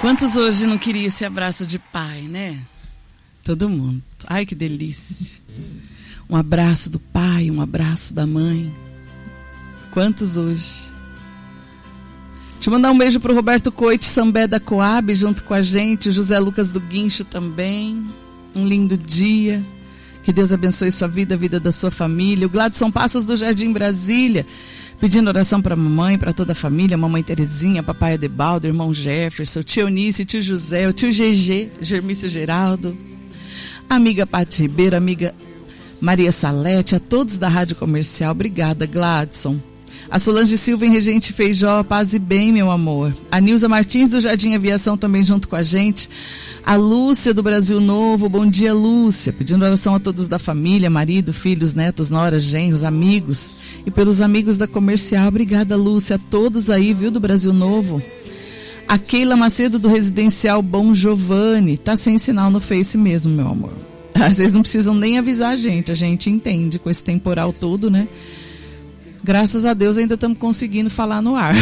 Quantos hoje não queria esse abraço de pai, né? Todo mundo. Ai, que delícia. Um abraço do pai, um abraço da mãe. Quantos hoje? Deixa eu mandar um beijo pro Roberto Coite, Sambé da Coab, junto com a gente. O José Lucas do Guincho também. Um lindo dia. Que Deus abençoe sua vida, a vida da sua família. O Gladson Passos do Jardim Brasília, pedindo oração para a mamãe, para toda a família. Mamãe Terezinha, papai Adebaldo, irmão Jefferson, tio Eunice, tio José, o tio GG, Germício Geraldo. Amiga Pati Ribeiro, amiga Maria Salete, a todos da Rádio Comercial. Obrigada, Gladson. A Solange Silva em Regente Feijó, paz e bem, meu amor. A Nilza Martins do Jardim Aviação também junto com a gente. A Lúcia do Brasil Novo, bom dia, Lúcia. Pedindo oração a todos da família, marido, filhos, netos, noras, genros, amigos. E pelos amigos da Comercial. Obrigada, Lúcia. A todos aí, viu, do Brasil Novo. A Keila Macedo do Residencial Bom Giovanni. Tá sem sinal no Face mesmo, meu amor. Vocês não precisam nem avisar a gente entende com esse temporal todo, né? Graças a Deus ainda estamos conseguindo falar no ar.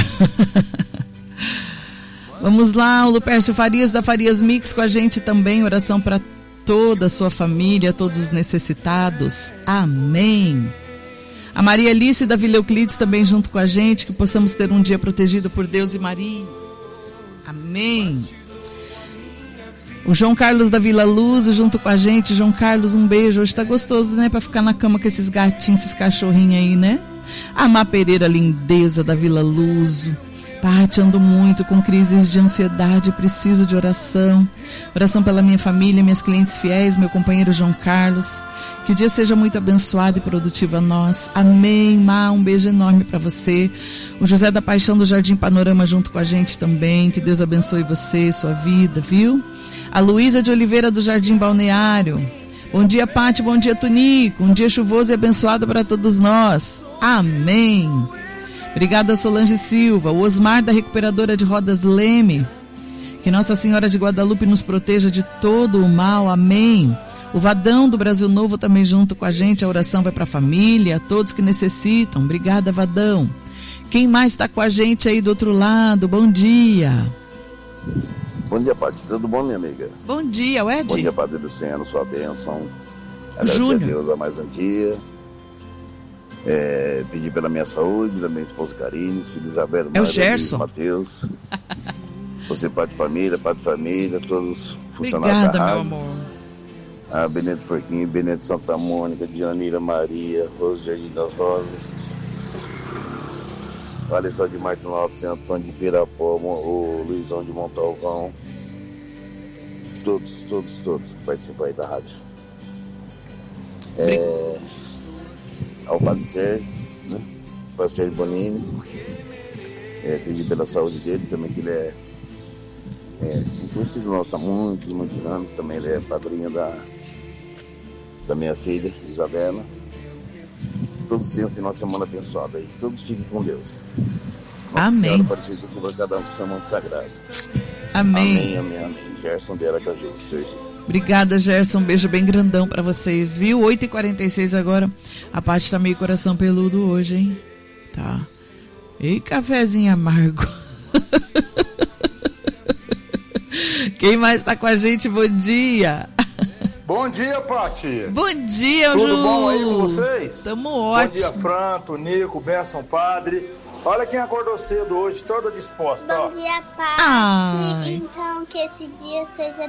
Vamos lá, o Lupércio Farias da Farias Mix com a gente também. Oração para toda a sua família, todos os necessitados. Amém. A Maria Alice da Vila Euclides também junto com a gente. Que possamos ter um dia protegido por Deus e Maria. Amém. O João Carlos da Vila Luz junto com a gente. João Carlos, um beijo. Hoje tá gostoso, né? Pra ficar na cama com esses gatinhos, esses cachorrinhos aí, né? A Má Pereira Lindeza da Vila Luso. Pati, ando muito com crises de ansiedade, preciso de oração. Oração pela minha família, minhas clientes fiéis, meu companheiro João Carlos. Que o dia seja muito abençoado e produtivo a nós. Amém, Má, um beijo enorme para você. O José da Paixão do Jardim Panorama junto com a gente também. Que Deus abençoe você, sua vida, viu? A Luísa de Oliveira do Jardim Balneário. Bom dia, Pati, bom dia, Tunico. Um dia chuvoso e abençoado para todos nós. Amém. Obrigada, Solange Silva. O Osmar da Recuperadora de Rodas Leme. Que Nossa Senhora de Guadalupe nos proteja de todo o mal. Amém. O Vadão do Brasil Novo também junto com a gente. A oração vai para a família, a todos que necessitam. Obrigada, Vadão. Quem mais está com a gente aí do outro lado? Bom dia. Bom dia, Padre. Tudo bom, minha amiga? Bom dia, o Ed. Bom dia, Padre Luciano, sua bênção. Júnior. Agradecer a Deus a mais um dia. Pedir pela minha saúde, da minha esposa Karine, os filhos Isabel, é o Gerson, Matheus. Você, Padre de família, todos funcionários obrigada, da rádio. meu amor. A Benedito Forquinho, Benedito Santa Mônica, Dianira Maria, Rose Jardim das Rosas. O Alessandro de Martin Lopes, Antônio de Pirapó, o Luizão de Montalvão. Todos que participam aí da rádio. Ao Padre Sérgio, né? O Padre Sérgio Bonini. Pedir pela saúde dele também, que ele é conhecido nosso há muitos anos. Também ele é padrinho da minha filha, Isabela. Todos tenham um final de semana abençoado aí. Todos fiquem com Deus. Nossa Amém. Senhora Aparecida, cubra cada um com seu manto sagrado. Amém. Amém. Gerson de Aracaju, Sergipe. Obrigada, Gerson. Um beijo bem grandão pra vocês, viu? 8h46 agora. A Paty tá meio coração peludo hoje, hein? Tá. E cafezinho amargo. Quem mais tá com a gente? Bom dia. Bom dia, Paty. Bom dia, Ju. Tudo bom aí com vocês? Tamo ótimo. Bom dia, Franto, Nico, Benção, Padre. Olha quem acordou cedo hoje, toda disposta. Bom dia, Paty. Então, que esse dia seja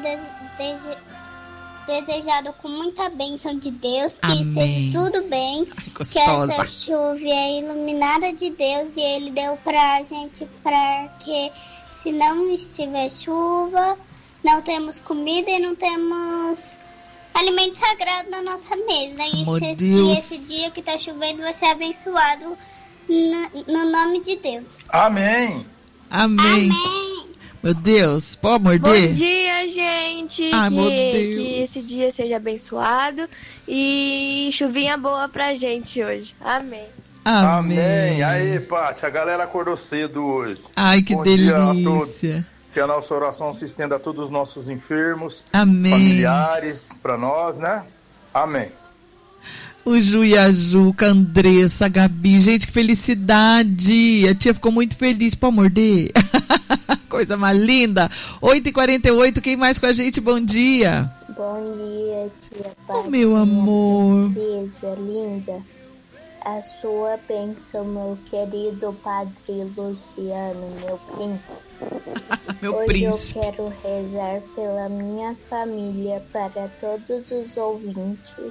desejado com muita bênção de Deus, que amém. Seja tudo bem, gostosa. Que essa chuva é iluminada de Deus e Ele deu pra gente, para que se não estiver chuva, não temos comida e não temos alimento sagrado na nossa mesa. E esse dia que tá chovendo vai ser abençoado no nome de Deus. Amém. Amém. Meu Deus, pode morder? Bom dia, gente. Ai, meu Deus. Que esse dia seja abençoado e chuvinha boa pra gente hoje. Amém. Amém. Aí, Paty, a galera acordou cedo hoje. Ai, que bom delícia. Dia a todos. Que a nossa oração se estenda a todos os nossos enfermos, amém. Familiares, pra nós, né? Amém. O Ju e a Juca, a Andressa, a Gabi. Gente, que felicidade. A tia ficou muito feliz. Pode morder? Coisa mais linda. 8h48, quem mais com a gente? Bom dia. Bom dia, tia Paty. Meu amor. Princesa linda. A sua bênção, meu querido Padre Luciano, meu príncipe. Meu Hoje príncipe. eu quero rezar pela minha família, para todos os ouvintes,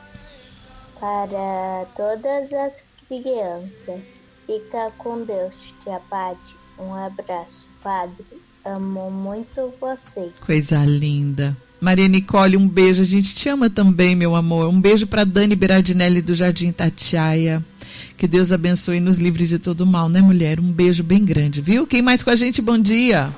para todas as crianças. Fica com Deus, tia Paty. Um abraço, Padre. Amo muito você. Coisa linda. Maria Nicole, um beijo. A gente te ama também, meu amor. Um beijo para Dani Berardinelli do Jardim Itatiaia. Que Deus abençoe e nos livre de todo mal, né, mulher? Um beijo bem grande, viu? Quem mais com a gente? Bom dia.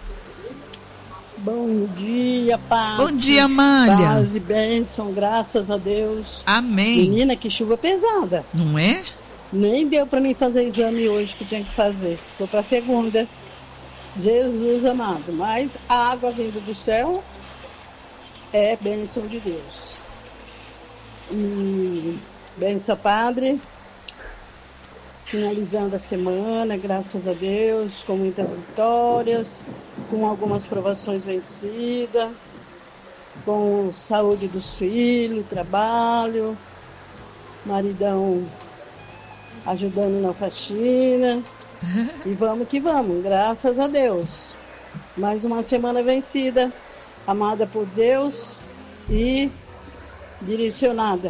Bom dia, Paty. Bom dia, Amália. Paz e bênção, graças a Deus. Amém. Menina, que chuva pesada. Não é? Nem deu para mim fazer exame hoje que tinha que fazer. Vou para segunda. Jesus amado. Mas a água vindo do céu é bênção de Deus. E bênção, Padre. Finalizando a semana, graças a Deus, com muitas vitórias, com algumas provações vencidas, com saúde dos filhos, trabalho, maridão ajudando na faxina. E vamos que vamos, graças a Deus. Mais uma semana vencida, amada por Deus e direcionada.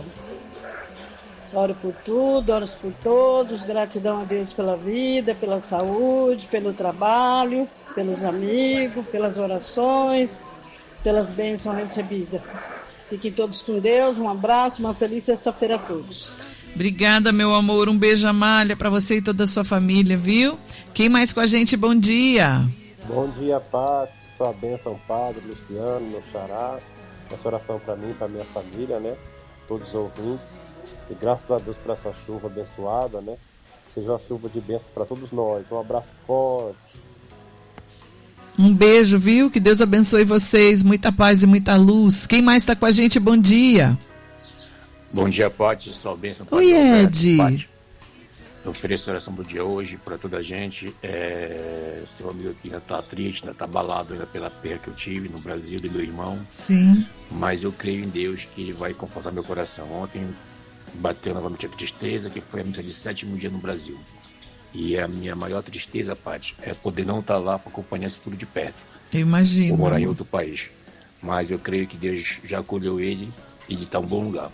Oro por tudo, oro por todos, gratidão a Deus pela vida, pela saúde, pelo trabalho, pelos amigos, pelas orações, pelas bênçãos recebidas. Fiquem todos com Deus, um abraço, uma feliz sexta-feira a todos. Obrigada, meu amor, um beijo, Amália, para você e toda a sua família, viu? Quem mais com a gente? Bom dia. Bom dia, Paty, sua bênção, Padre Luciano, meu xará, essa oração para mim, para minha família, né? Todos os ouvintes. E graças a Deus por essa chuva abençoada, né? Seja uma chuva de bênção para todos nós. Um abraço forte. Um beijo, viu? Que Deus abençoe vocês. Muita paz e muita luz. Quem mais está com a gente? Bom dia. Bom dia, Paty. Sua bênção. Oi, Ed. Paty, eu ofereço a oração do dia hoje para toda a gente. Seu amigo ainda está triste, ainda está abalado ainda pela perda que eu tive no Brasil de meu irmão. Sim. Mas eu creio em Deus que Ele vai confortar meu coração. Ontem bateu novamente a tristeza, que foi a missa de 7º dia no Brasil. E a minha maior tristeza, Paty, é poder não estar lá para acompanhar isso tudo de perto. Eu imagino. Ou morar em outro país. Mas eu creio que Deus já acolheu ele e ele está em um bom lugar.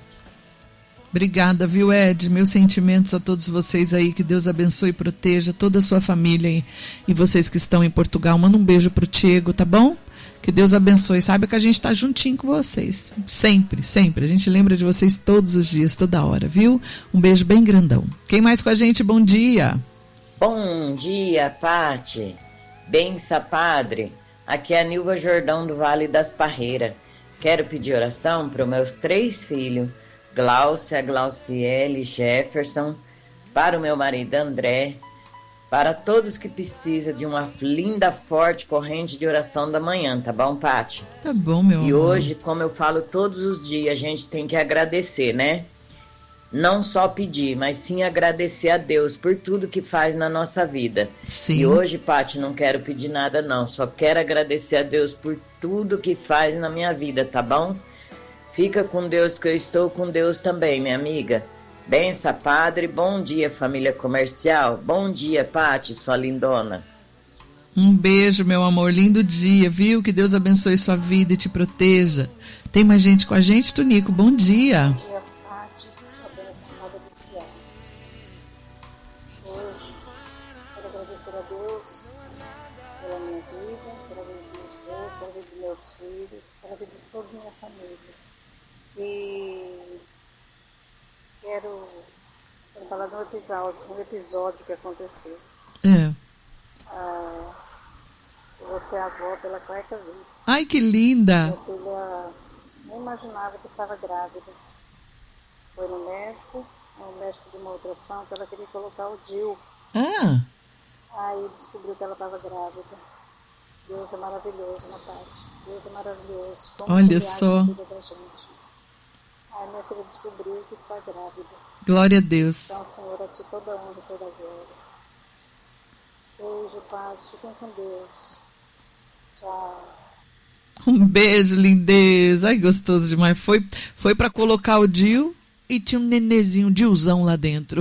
Obrigada, viu, Ed? Meus sentimentos a todos vocês aí, que Deus abençoe e proteja toda a sua família e vocês que estão em Portugal. Manda um beijo pro Tiago, tá bom? Que Deus abençoe. Saiba que a gente tá juntinho com vocês. Sempre, sempre. A gente lembra de vocês todos os dias, toda hora, viu? Um beijo bem grandão. Quem mais com a gente? Bom dia. Bom dia, Paty. Bença, Padre. Aqui é a Nilva Jordão do Vale das Parreiras. Quero pedir oração para os meus 3 filhos, Gláucia, Glauciele, Jefferson, para o meu marido André, para todos que precisam de uma linda, forte corrente de oração da manhã, tá bom, Paty? Tá bom, meu amor. E hoje, como eu falo todos os dias, a gente tem que agradecer, né? Não só pedir, mas sim agradecer a Deus por tudo que faz na nossa vida. Sim. E hoje, Paty, não quero pedir nada não, só quero agradecer a Deus por tudo que faz na minha vida, tá bom? Fica com Deus, que eu estou com Deus também, minha amiga. Bença, Padre. Bom dia, família comercial. Bom dia, Paty, sua lindona. Um beijo, meu amor. Lindo dia, viu? Que Deus abençoe sua vida e te proteja. Tem mais gente com a gente, Tunico? Bom dia. Bom dia, Paty. Sua bênção, Padre Luciano. Hoje, quero agradecer a Deus pela minha vida, pela vida do meu esposo, pela vida dos meus filhos, pela vida de toda a minha família. E quero falar de um episódio que aconteceu. Você é avó pela 4ª vez. Ai, que linda! Minha filha nem imaginava que estava grávida. Foi no médico de uma ultrassom, que ela queria colocar o DIU. Aí descobriu que ela estava grávida. Deus é maravilhoso, né, Paty? Deus é maravilhoso. Como olha só. A vida da gente. Aí minha filha descobriu que está grávida. Glória a Deus. Então, Senhor, a ti toda honra e toda glória. Beijo, Padre. Fiquem com Deus. Tchau. Um beijo, lindeza. Ai, gostoso demais. Foi para colocar o Dil e tinha um nenezinho, Dilzão lá dentro.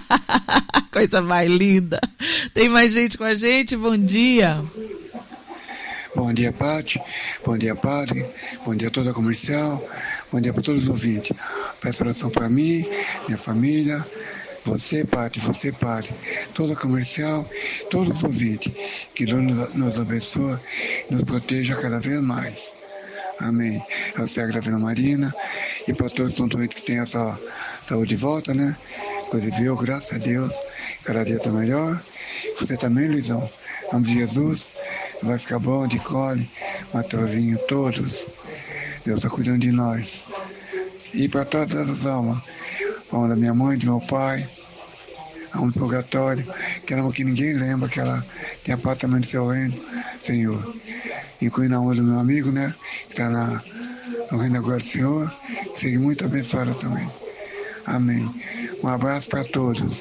Coisa mais linda. Tem mais gente com a gente? Bom dia. Bom dia, Pati. Bom dia, Padre. Bom dia a toda a comercial. Bom dia para todos os ouvintes. Peço oração para mim, minha família, você, Pati, toda a comercial, todos os ouvintes. Que Deus nos abençoe e nos proteja cada vez mais. Amém. A você, a Gravina Marina, e para todos os doentes que têm essa saúde de volta, né? Coisa viu, graças a Deus. Cada dia está melhor. Você também, Luizão. Em nome de Jesus. Vai ficar bom, de Cole, Mateuzinho, todos. Deus está cuidando de nós. E para todas as almas. Alma da minha mãe, do meu pai. Alma do purgatório. Que alma que ninguém lembra, que ela tem a paz também do seu reino, Senhor. Incluindo a alma do meu amigo, né? Que está no reino agora do Senhor. Seja muito abençoada também. Amém. Um abraço para todos.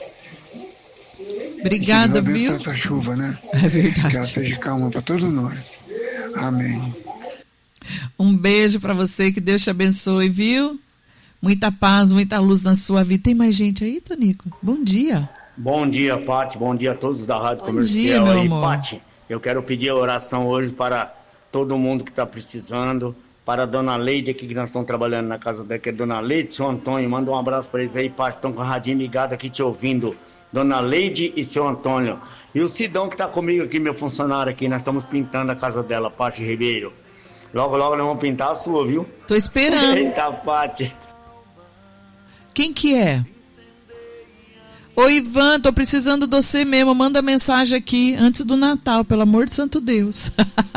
Obrigada, viu? Essa chuva, né? É verdade. Que ela seja calma para todos nós. Amém. Um beijo para você, que Deus te abençoe, viu? Muita paz, muita luz na sua vida. Tem mais gente aí, Tonico? Bom dia. Bom dia, Pati. Bom dia a todos da Rádio Bom Comercial. Dia, meu aí, amor. Pati, eu quero pedir a oração hoje para todo mundo que está precisando. Para a Dona Leide aqui, que nós estamos trabalhando na casa dela, que é Dona Leide e seu Antônio. Manda um abraço para eles aí, Pati. Estão com a radinho ligada aqui te ouvindo. Dona Leide e seu Antônio. E o Sidão que está comigo aqui, meu funcionário aqui. Nós estamos pintando a casa dela, Pati Ribeiro. Logo, logo nós vamos pintar a sua, viu? Tô esperando. Eita, Pati. Quem que é? Oi, Ivan, tô precisando de você mesmo. Manda mensagem aqui antes do Natal, pelo amor de santo Deus.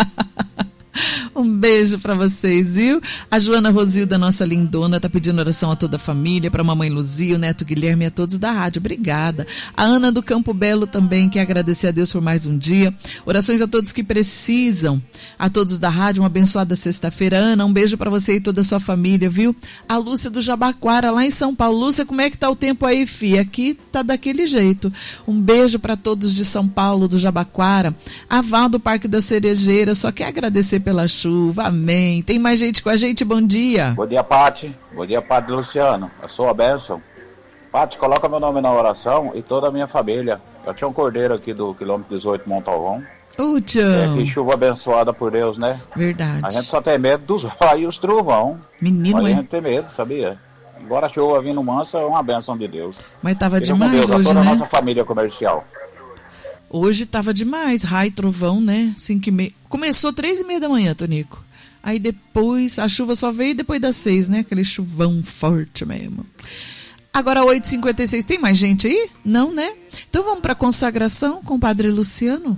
Um beijo para vocês, viu? A Joana Rosilda, nossa lindona, tá pedindo oração a toda a família, para a mamãe Luzia, o neto Guilherme e a todos da rádio. Obrigada. A Ana do Campo Belo também quer agradecer a Deus por mais um dia. Orações a todos que precisam, a todos da rádio. Uma abençoada sexta-feira. Ana, um beijo para você e toda a sua família, viu? A Lúcia do Jabaquara, lá em São Paulo. Lúcia, como é que tá o tempo aí, filha? Aqui tá daquele jeito. Um beijo para todos de São Paulo, do Jabaquara. A Val do Parque da Cerejeira, só quer agradecer pela chuva. Amém. Tem mais gente com a gente? Bom dia. Bom dia, Pati. Bom dia, Padre Luciano. A sua bênção. Pati, coloca meu nome na oração e toda a minha família. Eu tinha um cordeiro aqui do quilômetro 18 Montalvão. Que chuva abençoada por Deus, né? Verdade. A gente só tem medo dos raios e trovão. Menino, a gente tem medo, sabia? Agora a chuva vindo mansa é uma bênção de Deus. Mas tava Fica demais com Deus, hoje, a toda né? a nossa família comercial. Hoje tava demais, raio, trovão, né? 5h30. Começou 3h30 da manhã, Tonico. Aí depois, a chuva só veio depois das 6, né? Aquele chuvão forte mesmo. Agora 8h56, tem mais gente aí? Não, né? Então vamos para a consagração com o Padre Luciano.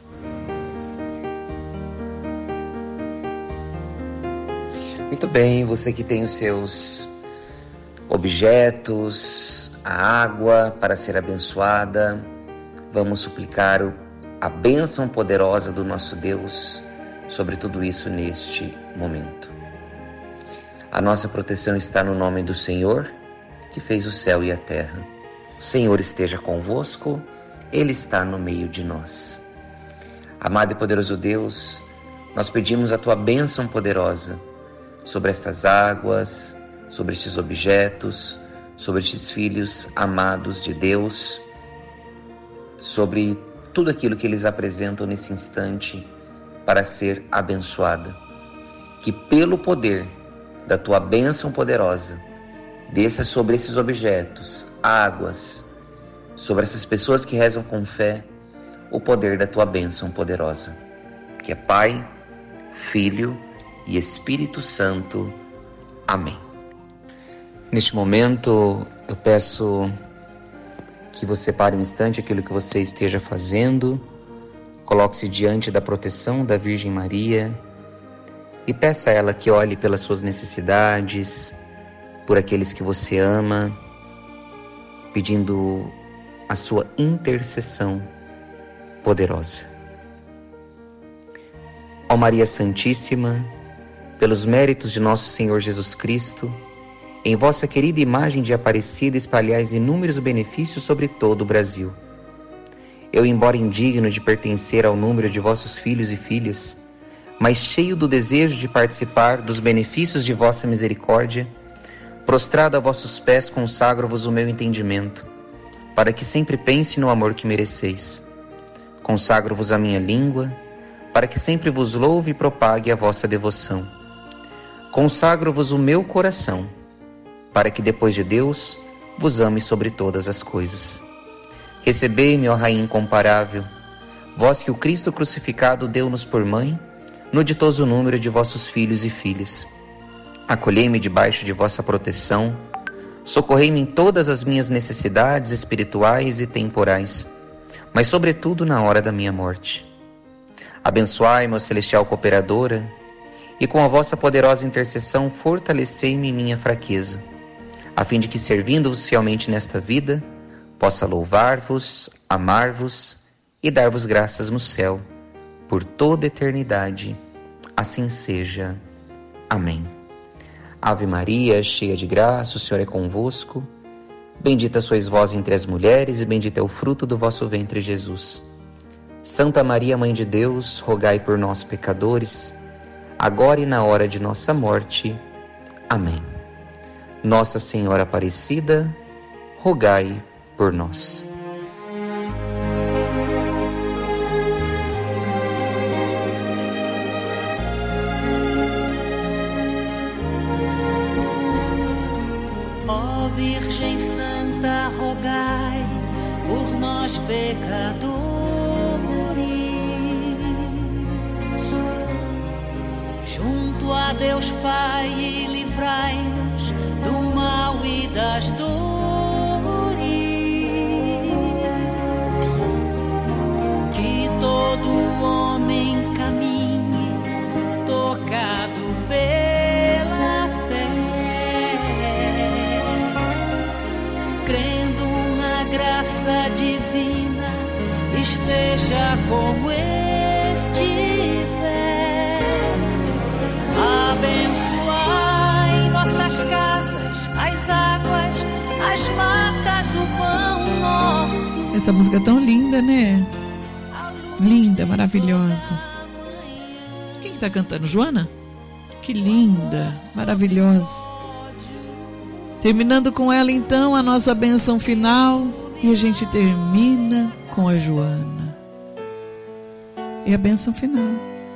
Muito bem, você que tem os seus objetos, a água para ser abençoada, vamos suplicar a bênção poderosa do nosso Deus sobre tudo isso neste momento. A nossa proteção está no nome do Senhor, que fez o céu e a terra. O Senhor esteja convosco, Ele está no meio de nós. Amado e poderoso Deus, nós pedimos a Tua bênção poderosa sobre estas águas, sobre estes objetos, sobre estes filhos amados de Deus, sobre tudo aquilo que eles apresentam nesse instante para ser abençoada. Que pelo poder da Tua bênção poderosa, desça sobre esses objetos, águas, sobre essas pessoas que rezam com fé, o poder da Tua bênção poderosa, que é Pai, Filho e Espírito Santo. Amém. Neste momento, eu peço que você pare um instante aquilo que você esteja fazendo, coloque-se diante da proteção da Virgem Maria e peça a ela que olhe pelas suas necessidades, por aqueles que você ama, pedindo a sua intercessão poderosa. Ó Maria Santíssima, pelos méritos de nosso Senhor Jesus Cristo, em vossa querida imagem de Aparecida espalhais inúmeros benefícios sobre todo o Brasil. Eu, embora indigno de pertencer ao número de vossos filhos e filhas, mas cheio do desejo de participar dos benefícios de vossa misericórdia, prostrado a vossos pés, consagro-vos o meu entendimento, para que sempre pense no amor que mereceis. Consagro-vos a minha língua, para que sempre vos louve e propague a vossa devoção. Consagro-vos o meu coração, para que depois de Deus vos ame sobre todas as coisas. Recebei-me, ó Rainha incomparável, vós que o Cristo crucificado deu-nos por mãe, no ditoso número de vossos filhos e filhas. Acolhei-me debaixo de vossa proteção, socorrei-me em todas as minhas necessidades espirituais e temporais, mas sobretudo na hora da minha morte. Abençoai-me, ó celestial cooperadora, e com a vossa poderosa intercessão fortalecei-me em minha fraqueza, a fim de que, servindo-vos fielmente nesta vida, possa louvar-vos, amar-vos e dar-vos graças no céu, por toda a eternidade. Assim seja. Amém. Ave Maria, cheia de graça, o Senhor é convosco. Bendita sois vós entre as mulheres, e bendito é o fruto do vosso ventre, Jesus. Santa Maria, Mãe de Deus, rogai por nós, pecadores, agora e na hora de nossa morte. Amém. Nossa Senhora Aparecida, rogai por nós. Ó Virgem Santa, rogai por nós, pecadores, junto a Deus Pai, e livrai-nos do mal e das dores. Que todo homem caminhe tocado pela fé, crendo na graça divina, esteja como estiver. Abençoai nossas casas, as águas, as matas, o pão nosso. Essa música é tão linda, né? Linda, maravilhosa. Quem está cantando? Joana? Que linda, maravilhosa. Terminando com ela, então, a nossa bênção final. E a gente termina com a Joana. E a bênção final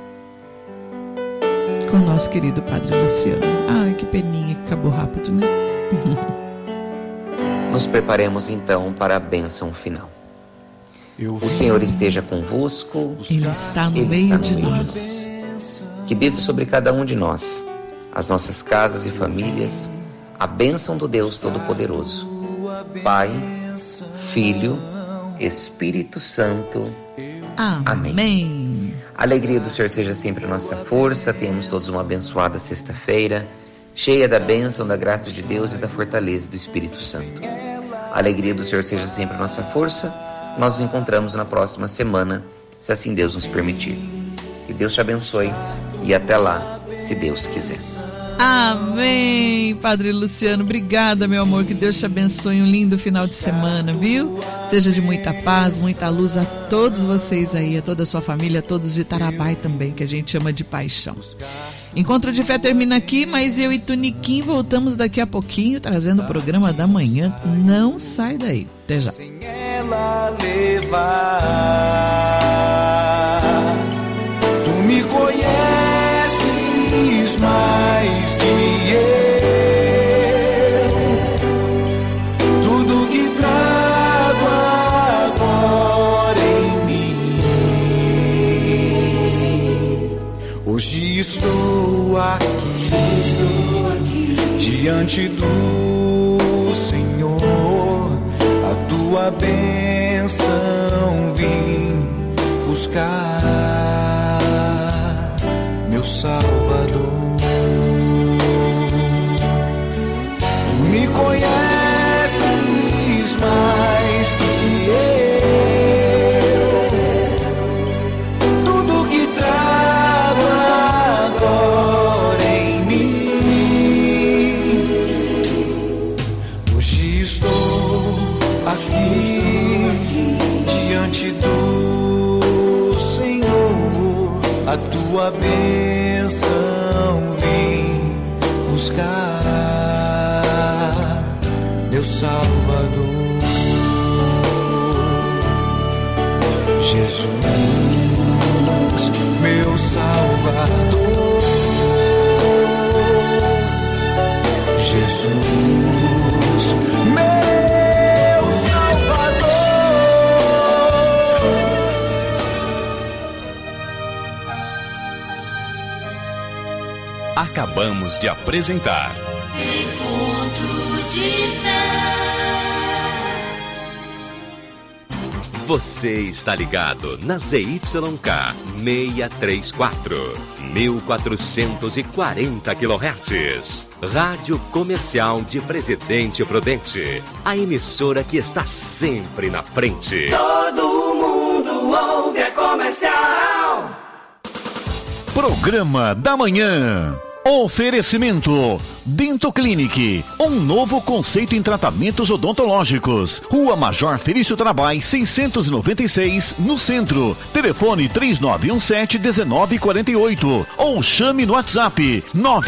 com o nosso querido Padre Luciano. Ai, que peninha que acabou rápido, né? Nos preparemos então para a bênção final. O Senhor esteja convosco. Ele está no meio de nós. Que desça sobre cada um de nós, as nossas casas e famílias, a bênção do Deus Todo-Poderoso, Pai, Filho, Espírito Santo. Amém. A alegria do Senhor seja sempre a nossa força. Tenhamos todos uma abençoada sexta-feira, cheia da bênção, da graça de Deus e da fortaleza do Espírito Santo. A alegria do Senhor seja sempre a nossa força. Nós nos encontramos na próxima semana, se assim Deus nos permitir. Que Deus te abençoe e até lá, se Deus quiser. Amém, Padre Luciano, obrigada, meu amor, que Deus te abençoe, um lindo final de semana, viu? Seja de muita paz, muita luz a todos vocês aí, a toda a sua família, a todos de Tarabai também, que a gente ama de paixão. Encontro de Fé termina aqui, mas eu e Tuniquim voltamos daqui a pouquinho, trazendo o programa da manhã. Não sai daí, até já. Sem ela levar, tu me conheces mais que eu, tudo que trago agora em mim. Hoje estou aqui diante do Senhor, a tua bênção vim buscar, meu Salvador. Me conheces mais que eu, tudo que trago agora em mim. Hoje estou aqui diante do tua bênção vim buscar, meu Salvador. Jesus, meu Salvador. Jesus, meu Salvador. Acabamos de apresentar Encontro de Fé. Você está ligado na ZYK 634, 1440 kHz. Rádio Comercial de Presidente Prudente. A emissora que está sempre na frente. Todo mundo ouve a Comercial. Programa da Manhã. Oferecimento Dento Clinic, um novo conceito em tratamentos odontológicos. Rua Major Felício Trabalho 696, no centro. Telefone 3917-1948 ou chame no WhatsApp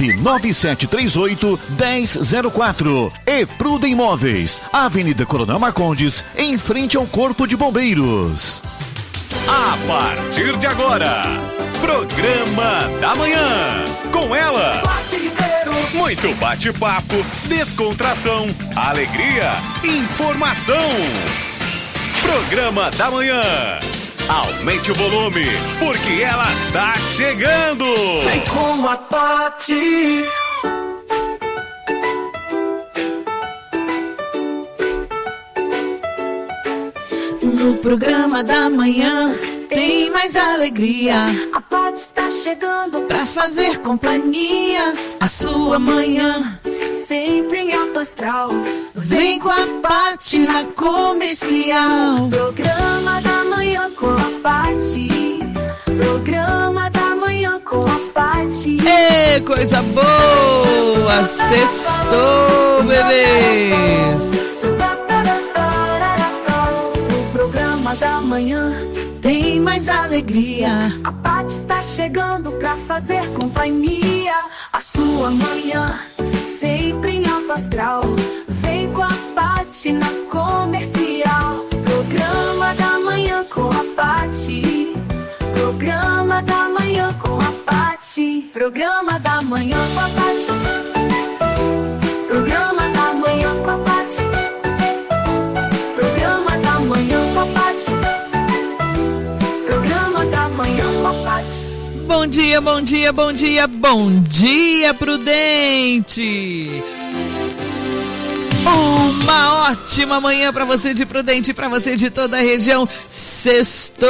99738-1004. E Pruda Imóveis, Avenida Coronel Marcondes, em frente ao Corpo de Bombeiros. A partir de agora, Programa da Manhã. Com ela, muito bate-papo, descontração, alegria, informação. Programa da Manhã. Aumente o volume, porque ela tá chegando. Vem com a Pati. No programa da manhã tem mais alegria. A Pati está chegando pra fazer companhia. A sua manhã sempre em alto astral. Vem com a Pati na Comercial. Programa da manhã com a Pati. Programa da manhã com a Pati. Ê, coisa boa! Sextou, bebês! Da manhã tem mais alegria. A Pati está chegando pra fazer companhia. A sua manhã sempre em alto astral. Vem com a Pati na Comercial. Programa da manhã com a Pati. Programa da manhã com a Pati. Programa da manhã com a Pati. Programa da manhã com a Pati. Programa da manhã com a Pati. Programa da manhã com a Pati. Bom dia, bom dia, bom dia, bom dia, Prudente! Uma ótima manhã para você de Prudente, para você de toda a região. Sextou,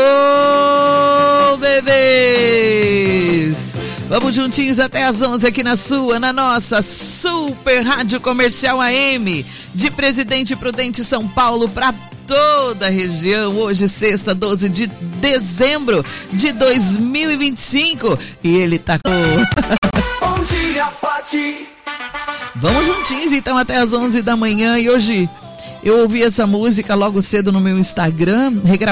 bebês! Vamos juntinhos até as 11 aqui na sua, na nossa Super Rádio Comercial AM de Presidente Prudente, São Paulo, para toda a região. Hoje, sexta, 12 de dezembro de 2025. E ele tá com... Bom dia, Pati. Vamos juntinhos então até as 11 da manhã. E hoje eu ouvi essa música logo cedo no meu Instagram,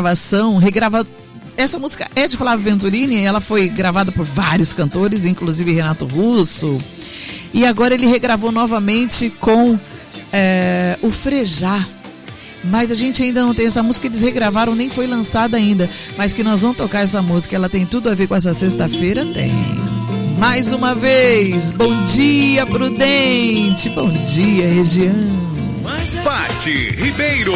essa música é de Flávio Venturini, ela foi gravada por vários cantores, inclusive Renato Russo. E agora ele regravou novamente com o Frejá. Mas a gente ainda não tem essa música, eles regravaram, nem foi lançada ainda. Mas que nós vamos tocar essa música, ela tem tudo a ver com essa sexta-feira? Tem. Mais uma vez, bom dia, Prudente, bom dia, região. Pati Ribeiro.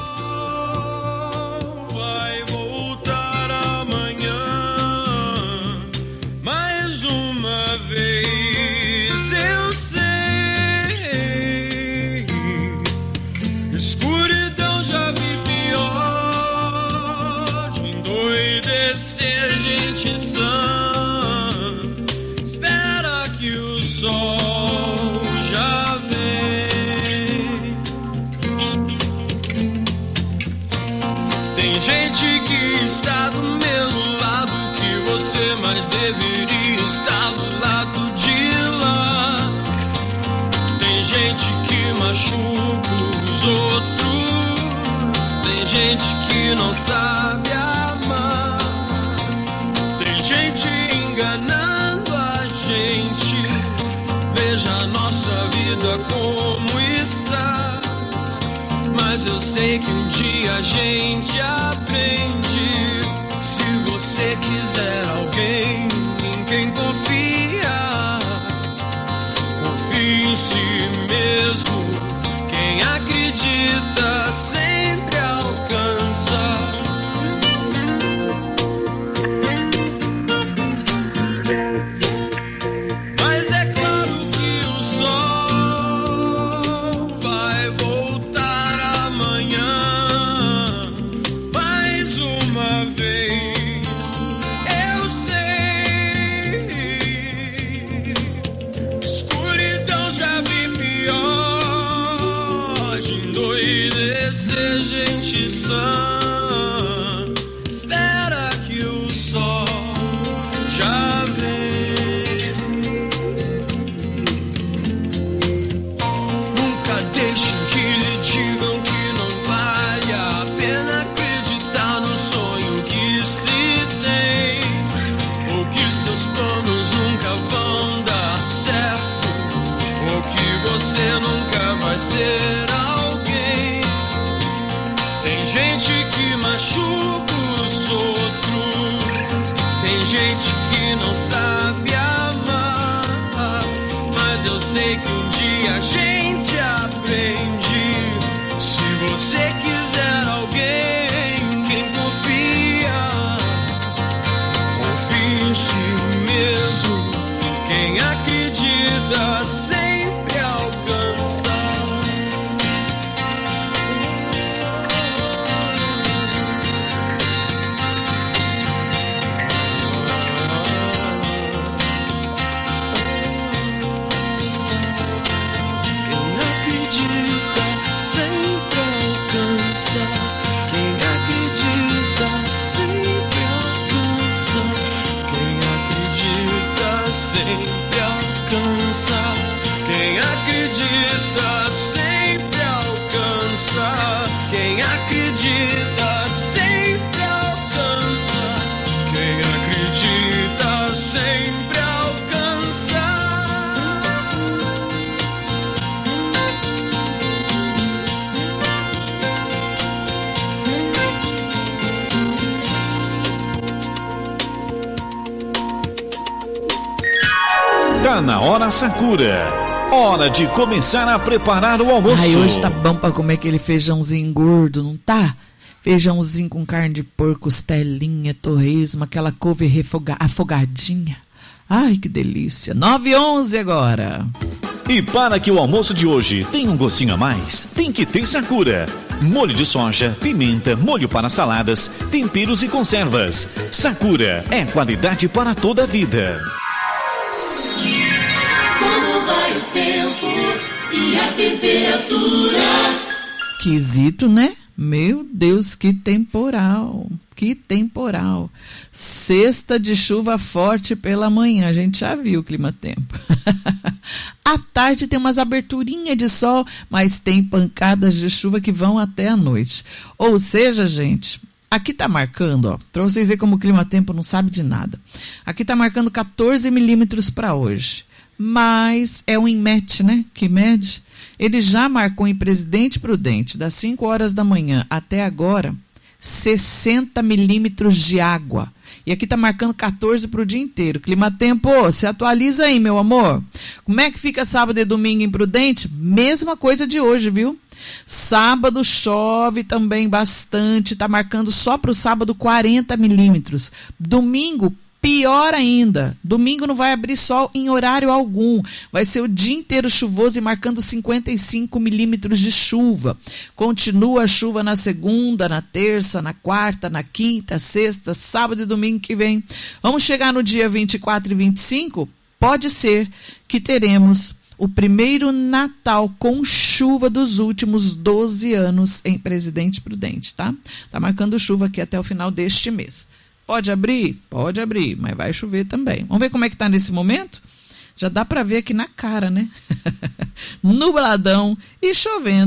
Vai voltar amanhã, mais uma vez, eu sei. Escuridão já vi pior, de endoidecer gente sã. Espera que o sol já vem. Tem gente que está do mesmo lado que você, mas deveria estar do lado de lá. Tem gente que machuca os outros, tem gente que não sabe amar, tem gente enganando a gente. Veja a nossa vida como está. Mas eu sei que um dia a gente aprende. Se você quiser alguém em quem confia, confie em si mesmo. Quem acredita sempre alcança. Mas é claro que o sol vai voltar amanhã. Mais uma vez, eu sei. Escuridão já vi pior. De endoidecer gente sã. Espera que o sol já vem. Nunca deixem que lhe digam que não vale a pena acreditar no sonho que se tem, ou que seus planos nunca vão dar certo, ou que você nunca vai ser alguém. Tem gente que machuca os outros, tem gente que não sabe amar, mas eu sei que um dia a gente aprende. Se você quiser alguém quem confia, confie em si mesmo. Quem acredita sempre alcança. Quem acredita sempre alcança. Quem acredita sempre alcança. Quem acredita sempre alcança. Quem acredita sempre alcança. Quem acredita sempre alcança. Quem acredita sempre alcança. Tá na hora Sakura. Hora de começar a preparar o almoço. Ai, hoje tá bom pra comer aquele feijãozinho gordo, não tá? Feijãozinho com carne de porco, costelinha, torresmo, aquela couve afogadinha. Ai, que delícia. 9h11 agora. E para que o almoço de hoje tenha um gostinho a mais, tem que ter Sakura. Molho de soja, pimenta, molho para saladas, temperos e conservas. Sakura é qualidade para toda a vida. Como vai o tempo e a temperatura? Quesito, né? Meu Deus, que temporal. Que temporal. Sexta de chuva forte pela manhã. A gente já viu o clima-tempo. À tarde tem umas aberturinhas de sol, mas tem pancadas de chuva que vão até a noite. Ou seja, gente, aqui tá marcando, ó, para vocês verem como o clima-tempo não sabe de nada. Aqui tá marcando 14 milímetros para hoje. Mas é um INMET, né? Que mede. Ele já marcou em Presidente Prudente, das 5 horas da manhã até agora, 60 milímetros de água. E aqui tá marcando 14 para o dia inteiro. Clima-tempo, se atualiza aí, meu amor. Como é que fica sábado e domingo em Prudente? Mesma coisa de hoje, viu? Sábado chove também bastante. Tá marcando só para o sábado 40 milímetros. Domingo, pior ainda, domingo não vai abrir sol em horário algum, vai ser o dia inteiro chuvoso e marcando 55 milímetros de chuva. Continua a chuva na segunda, na terça, na quarta, na quinta, sexta, sábado e domingo que vem. Vamos chegar no dia 24 e 25? Pode ser que teremos o primeiro Natal com chuva dos últimos 12 anos em Presidente Prudente, tá? Tá marcando chuva aqui até o final deste mês. Pode abrir? Pode abrir, mas vai chover também. Vamos ver como é que está nesse momento? Já dá para ver aqui na cara, né? Nubladão e chovendo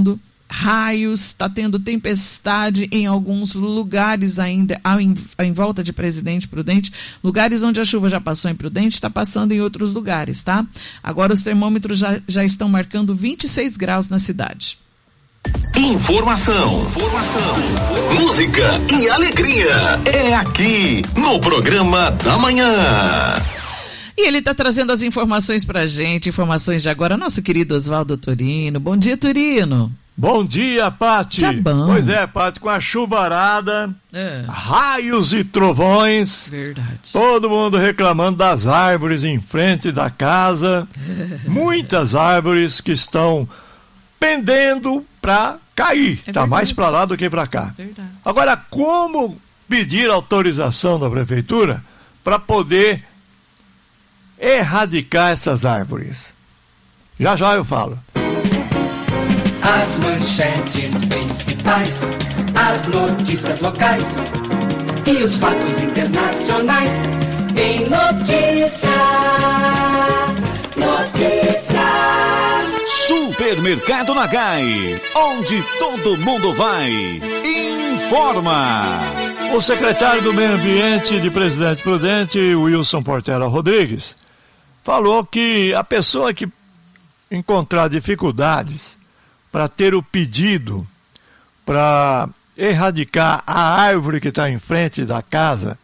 raios, está tendo tempestade em alguns lugares ainda, em volta de Presidente Prudente, lugares onde a chuva já passou em Prudente, está passando em outros lugares, tá? Agora os termômetros já estão marcando 26 graus na cidade. Informação, música e alegria é aqui no programa da manhã. E ele está trazendo as informações pra gente, informações de agora, nosso querido Oswaldo Turino. Bom dia, Turino. Bom dia, Pati. Tá bom. Pois é, Pati, com a chuvarada, raios e trovões. Verdade. Todo mundo reclamando das árvores em frente da casa. Muitas árvores que estão pendendo para cair. Tá mais para lá do que para cá. Verdade. Agora, como pedir autorização da prefeitura para poder erradicar essas árvores? Já eu falo. As manchetes principais, as notícias locais e os fatos internacionais em Notícias. Supermercado Nagai, onde todo mundo vai. Informa. O secretário do Meio Ambiente de Presidente Prudente, Wilson Portela Rodrigues, falou que a pessoa que encontrar dificuldades para ter o pedido para erradicar a árvore que está em frente da casa,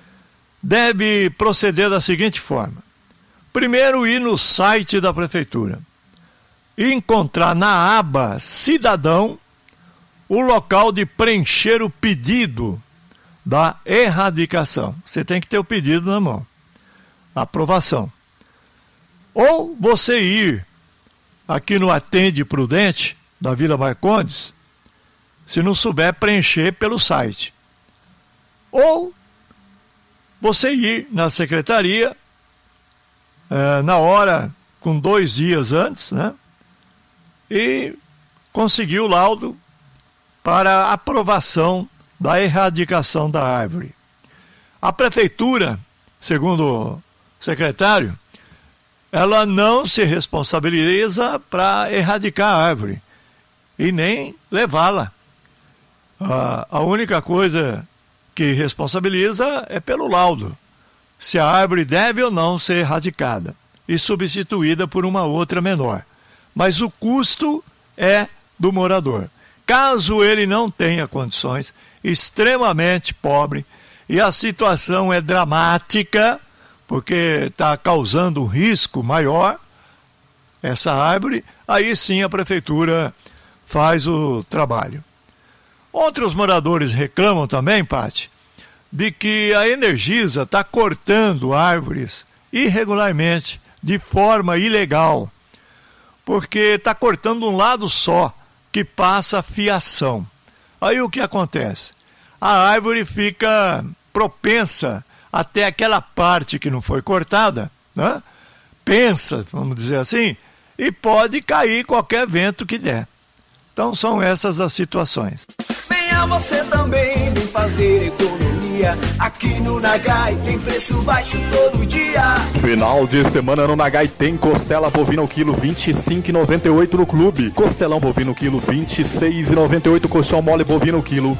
deve proceder da seguinte forma. Primeiro, ir no site da prefeitura e encontrar na aba Cidadão o local de preencher o pedido da erradicação. Você tem que ter o pedido na mão, a aprovação. Ou você ir aqui no Atende Prudente, da Vila Marcondes, se não souber preencher pelo site. Ou você ir na secretaria, na hora, com 2 dias antes, né? E conseguir o laudo para aprovação da erradicação da árvore. A prefeitura, segundo o secretário, ela não se responsabiliza para erradicar a árvore e nem levá-la. A única coisa que responsabiliza é pelo laudo, se a árvore deve ou não ser erradicada e substituída por uma outra menor. Mas o custo é do morador. Caso ele não tenha condições, extremamente pobre, e a situação é dramática, porque está causando um risco maior, essa árvore, aí sim a prefeitura faz o trabalho. Outros moradores reclamam também, Pati, de que a Energisa está cortando árvores irregularmente, de forma ilegal, porque está cortando um lado só, que passa a fiação. Aí o que acontece? A árvore fica propensa até aquela parte que não foi cortada, né? Pensa, vamos dizer assim, e pode cair qualquer vento que der. Então são essas as situações. Venha você também, vem fazer economia. Aqui no Nagai tem preço baixo todo dia. Final de semana no Nagai tem costela bovina o quilo 25,98 no clube. Costelão bovino o quilo 26,98. Colchão mole bovino o quilo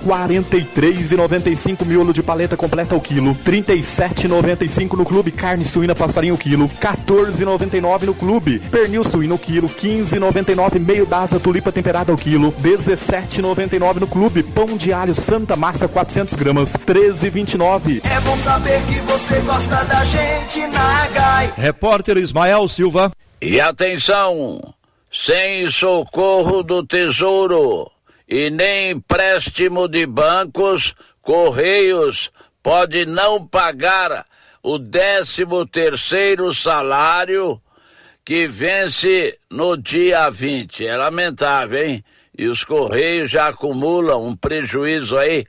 43,95. Miolo de paleta completa o quilo 37,95 no clube. Carne suína passarinho o quilo 14,99 no clube. Pernil suíno o quilo 15,99. Meio da asa tulipa temperada o quilo 17,99 no clube. Pão de alho Santa Massa 400 gramas 13,29. É bom saber que você gosta da gente, Nagai. Repórter Ismael Silva. E atenção, sem socorro do Tesouro e nem empréstimo de bancos, Correios pode não pagar o 13º salário que vence no dia 20. É lamentável, hein? E os Correios já acumulam um prejuízo aí,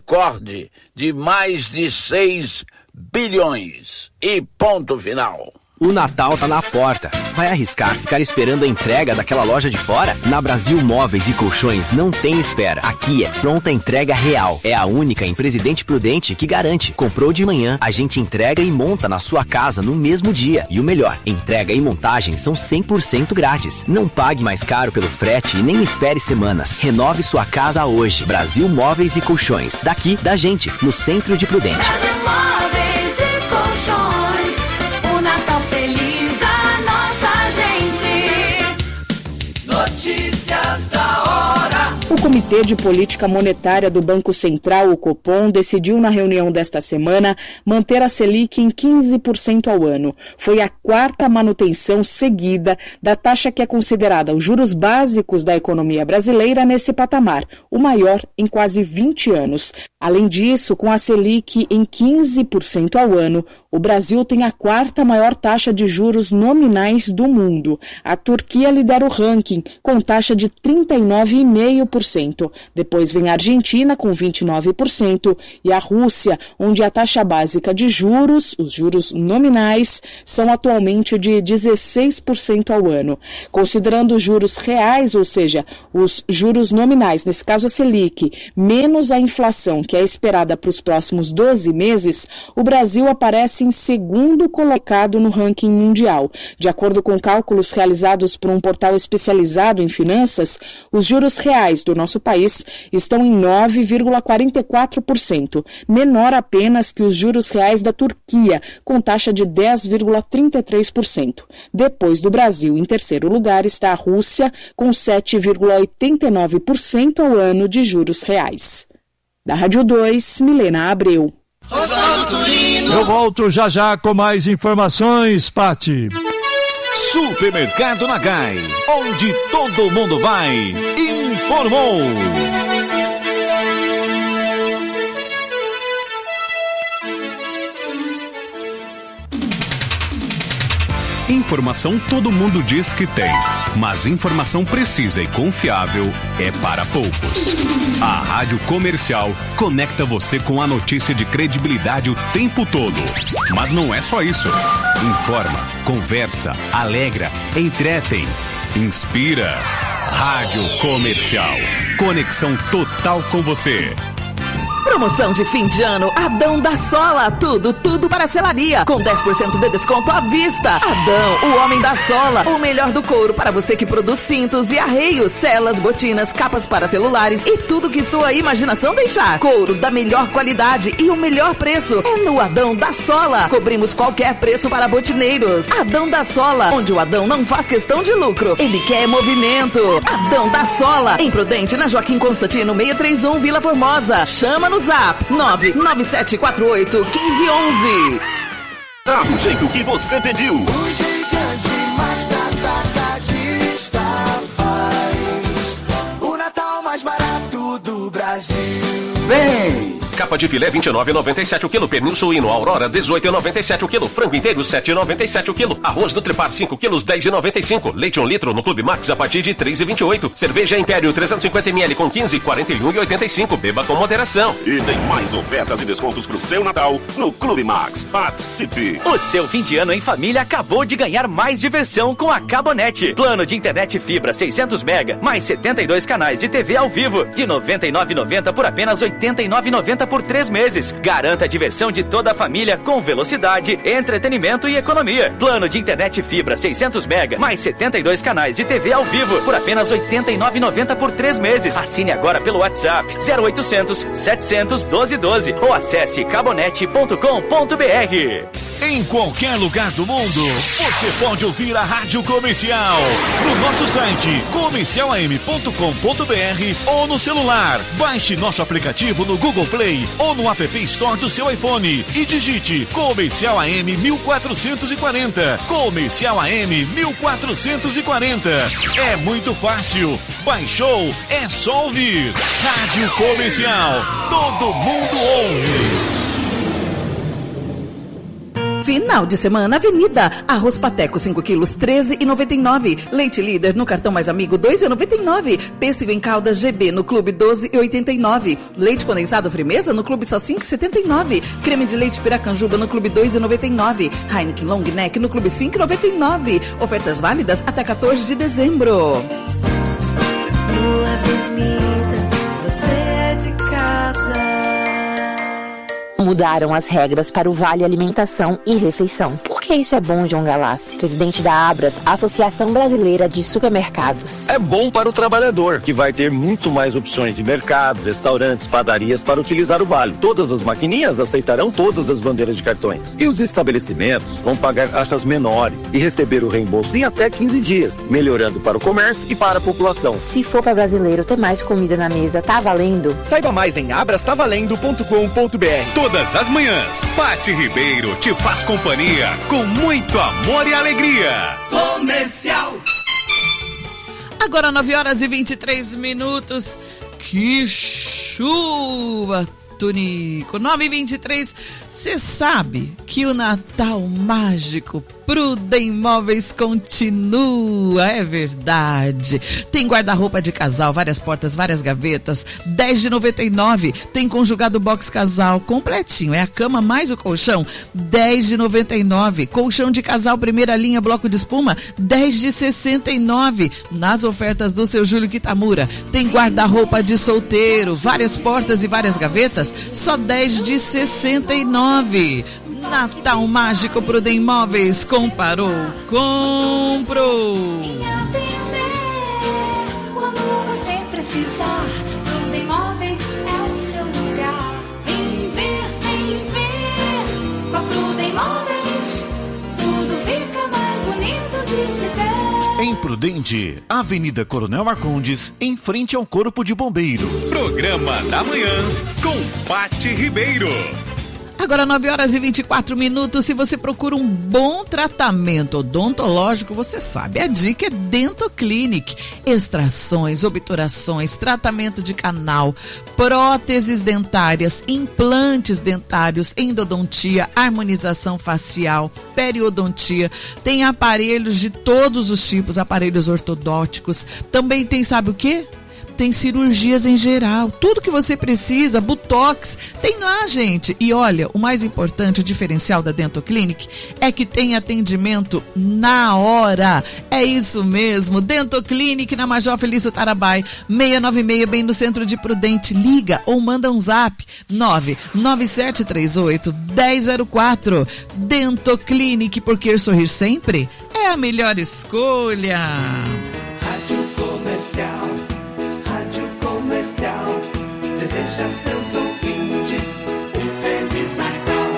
recorde, de mais de 6 bilhões. E ponto final. O Natal tá na porta. Vai arriscar ficar esperando a entrega daquela loja de fora? Na Brasil Móveis e Colchões não tem espera. Aqui é pronta entrega real. É a única em Presidente Prudente que garante. Comprou de manhã, a gente entrega e monta na sua casa no mesmo dia. E o melhor, entrega e montagem são 100% grátis. Não pague mais caro pelo frete e nem espere semanas. Renove sua casa hoje. Brasil Móveis e Colchões. Daqui, da gente, no centro de Prudente. Brasil Móveis e Colchões. O Natal feliz da nossa gente. Notícias da hora. O Comitê de Política Monetária do Banco Central, o Copom, decidiu na reunião desta semana manter a Selic em 15% ao ano. Foi a quarta manutenção seguida da taxa que é considerada os juros básicos da economia brasileira nesse patamar, o maior em quase 20 anos. Além disso, com a Selic em 15% ao ano, o Brasil tem a quarta maior taxa de juros nominais do mundo. A Turquia lidera o ranking, com taxa de 39,5%. Depois vem a Argentina, com 29%, e a Rússia, onde a taxa básica de juros, os juros nominais, são atualmente de 16% ao ano. Considerando os juros reais, ou seja, os juros nominais, nesse caso a Selic, menos a inflação, que é esperada para os próximos 12 meses, o Brasil aparece em segundo colocado no ranking mundial. De acordo com cálculos realizados por um portal especializado em finanças, os juros reais do nosso país estão em 9,44%, menor apenas que os juros reais da Turquia, com taxa de 10,33%. Depois do Brasil, em terceiro lugar, está a Rússia, com 7,89% ao ano de juros reais. Da Rádio 2, Milena Abreu. Eu volto já já com mais informações, Pati. Supermercado Nagai, onde todo mundo vai, informou. Informação todo mundo diz que tem, mas informação precisa e confiável é para poucos. A Rádio Comercial conecta você com a notícia de credibilidade o tempo todo. Mas não é só isso. Informa, conversa, alegra, entretém, inspira. Rádio Comercial. Conexão total com você. Promoção de fim de ano Adão da Sola. Tudo para selaria, com 10% de desconto à vista. Adão, o homem da sola. O melhor do couro para você que produz cintos e arreios, celas, botinas, capas para celulares e tudo que sua imaginação deixar. Couro da melhor qualidade e o melhor preço é no Adão da Sola. Cobrimos qualquer preço para botineiros. Adão da Sola, onde o Adão não faz questão de lucro, ele quer movimento. Adão da Sola, em Prudente, na Joaquim Constantino 631, Vila Formosa. Chama no Zap 99748-1511. Dá um jeito que você pediu. O gigante mais atacadista faz o Natal mais barato do Brasil. Vem! Capa de filé 29,97 o quilo, pernil suíno Aurora 18,97 o quilo, frango inteiro 7,97 o quilo, arroz do Trepar 5 quilos 10,95, leite 1 litro no Clube Max a partir de 3,28, cerveja Império 350 ml com 15, 41,85, beba com moderação. E tem mais ofertas e descontos pro seu Natal no Clube Max. Participe! O seu fim de ano em família acabou de ganhar mais diversão com a Cabonet. Plano de internet fibra 600 mega, mais 72 canais de TV ao vivo, de R$ 99,90 por apenas R$ 89,90 por 3 meses. Garanta a diversão de toda a família com velocidade, entretenimento e economia. Plano de internet fibra 600 mega, mais 72 canais de TV ao vivo por apenas R$ 89,90 por 3 meses. Assine agora pelo WhatsApp 0800 700 1212 ou acesse cabonet.com.br. Em qualquer lugar do mundo, você pode ouvir a Rádio Comercial no nosso site comercialam.com.br ou no celular. Baixe nosso aplicativo no Google Play ou no App Store do seu iPhone e digite Comercial AM 1440. Comercial AM 1440. É muito fácil. Baixou? É só ouvir. Rádio Comercial. Todo mundo ouve. Final de semana, Avenida. Arroz Pateco 5 quilos, R$13,99. Leite Líder no cartão Mais Amigo, R$2,99. Pêssego em calda GB no Clube, R$12,89. Leite condensado Frimeza no Clube, só R$5,79. Creme de leite Piracanjuba no Clube, R$2,99. Heineken Long Neck no Clube, R$5,99. Ofertas válidas até 14 de dezembro. Mudaram as regras para o Vale Alimentação e Refeição. Por que isso é bom, João Galassi, presidente da Abras, Associação Brasileira de Supermercados? É bom para o trabalhador, que vai ter muito mais opções de mercados, restaurantes, padarias para utilizar o Vale. Todas as maquininhas aceitarão todas as bandeiras de cartões. E os estabelecimentos vão pagar taxas menores e receber o reembolso em até 15 dias, melhorando para o comércio e para a população. Se for para brasileiro ter mais comida na mesa, tá valendo? Saiba mais em abrastavalendo.com.br. Todas as manhãs, Pati Ribeiro te faz companhia com muito amor e alegria. Comercial. Agora 9h23. Que chuva, Tonico. 9h23. Você sabe que o Natal mágico Prudem Móveis continua, é verdade. Tem guarda-roupa de casal, várias portas, várias gavetas, R$10,99. Tem conjugado box casal completinho, é a cama mais o colchão, R$10,99. Colchão de casal primeira linha, bloco de espuma, R$10,69. Nas ofertas do seu Júlio Kitamura, tem guarda-roupa de solteiro, várias portas e várias gavetas, só R$10,69. Natal mágico Prudem Móveis. Comparou, comprou. Quando você precisar, Prudem Móveis é o seu lugar. Vem ver. Com a Prudem Móveis, tudo fica mais bonito de se ver. Em Prudente, Avenida Coronel Marcondes, em frente ao Corpo de Bombeiro. Programa da Manhã com Pati Ribeiro. Agora 9h24. Se você procura um bom tratamento odontológico, você sabe, a dica é Dental Clinic. Extrações, obturações, tratamento de canal, próteses dentárias, implantes dentários, endodontia, harmonização facial, periodontia. Tem aparelhos de todos os tipos, aparelhos ortodônticos. Também tem, sabe o quê? Tem cirurgias em geral, tudo que você precisa, botox, tem lá, gente. E olha, o mais importante, o diferencial da Dental Clinic é que tem atendimento na hora. É isso mesmo, Dental Clinic na Major Felício Tarabai, 696, bem no centro de Prudente. Liga ou manda um zap, 99738-1004. Dental Clinic, porque sorrir sempre é a melhor escolha. Rádio Comercial. Deseja a seus ouvintes um Feliz Natal.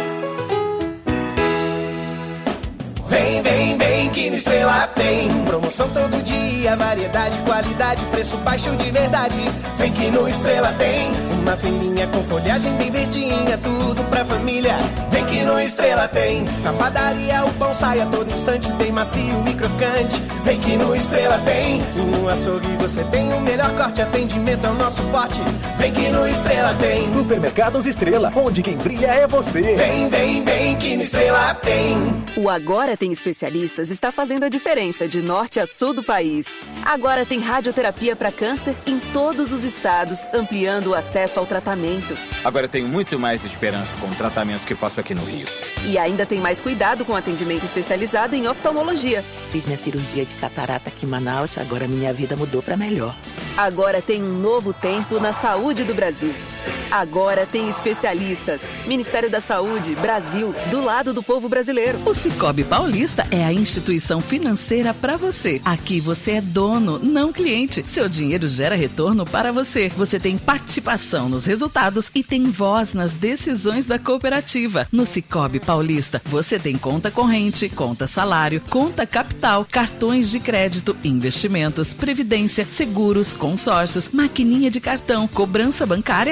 Vem que no Estrela tem promoção todo dia, variedade, qualidade, preço baixo de verdade. Vem que no Estrela tem uma feirinha com folhagem bem verdinha, tudo pra família. Vem que no Estrela tem na padaria o pão sai a todo instante, tem macio e crocante. Vem que no Estrela tem no açougue você tem o melhor corte, atendimento é o nosso forte. Vem que no Estrela tem Supermercados Estrela, onde quem brilha é você. Vem que no Estrela tem. O Agora Tem Especialistas está fazendo a diferença de norte a sul do país. Agora tem radioterapia para câncer em todos os estados, ampliando o acesso ao tratamento. Agora tenho muito mais esperança com o tratamento que faço aqui no Rio. E ainda tem mais cuidado com atendimento especializado em oftalmologia. Fiz minha cirurgia de catarata aqui em Manaus, agora minha vida mudou para melhor. Agora tem um novo tempo na saúde do Brasil. Agora tem especialistas. Ministério da Saúde, Brasil, do lado do povo brasileiro. O Sicoob Paulista é a instituição financeira para você. Aqui você é dono, não cliente. Seu dinheiro gera retorno para você. Você tem participação nos resultados e tem voz nas decisões da cooperativa. No Sicoob Paulista, você tem conta corrente, conta salário, conta capital, cartões de crédito, investimentos, previdência, seguros, consórcios, maquininha de cartão, cobrança bancária e as taxas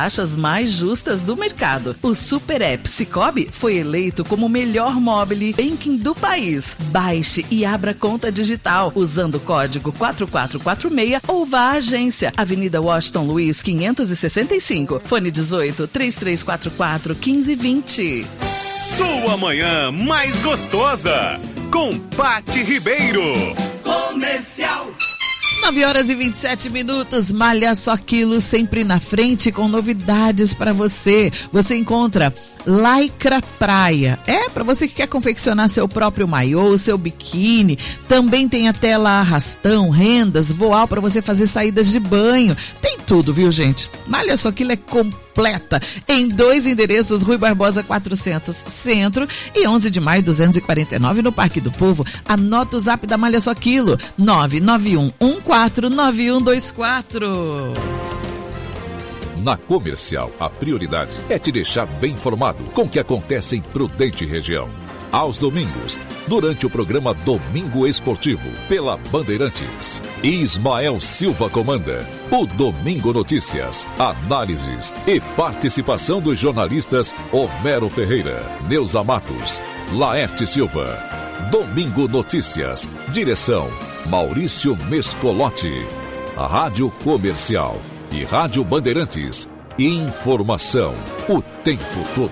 taxas mais justas do mercado. O Super App Cicobi foi eleito como o melhor mobile banking do país. Baixe e abra conta digital usando o código 4446 ou vá à agência, Avenida Washington Luiz 565, fone 18 3344 1520. Sua manhã mais gostosa com Pati Ribeiro. Comercial. 9 horas e 27 minutos, Malha Só Quilo, sempre na frente com novidades para você. Você encontra Lycra Praia. Para você que quer confeccionar seu próprio maiô, seu biquíni. Também tem a tela arrastão, rendas, voal para você fazer saídas de banho. Tem tudo, viu, gente? Malha Só Quilo é completa em 2 endereços, Rui Barbosa 400 Centro e 11 de maio 249 no Parque do Povo. Anota o zap da Malha Só Quilo, 991149124. Na Comercial, a prioridade é te deixar bem informado com o que acontece em Prudente Região. Aos domingos, durante o programa Domingo Esportivo, pela Bandeirantes. Ismael Silva comanda o Domingo Notícias, análises e participação dos jornalistas Homero Ferreira, Neuza Matos, Laerte Silva. Domingo Notícias, direção Maurício Mescolotti. A Rádio Comercial e Rádio Bandeirantes. Informação o tempo todo.